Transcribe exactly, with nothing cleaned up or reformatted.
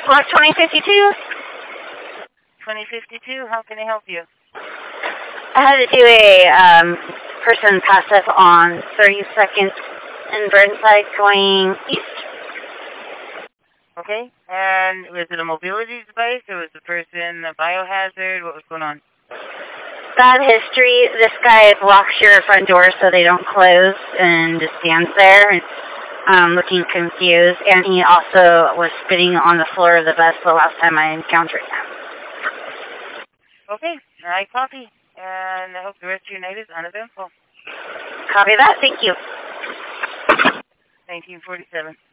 Block twenty fifty-two. twenty fifty-two, how can I help you? I had to do a um, person passive on thirty-second in Burnside going east. Okay, and was it a mobility device, or was the person a biohazard? What was going on? Bad history. This guy blocks your front door so they don't close and just stands there and um, looking confused. And he also was spitting on the floor of the bus the last time I encountered him. Okay, I copy. And I hope the rest of your night is uneventful. Copy that. Thank you. nineteen forty-seven.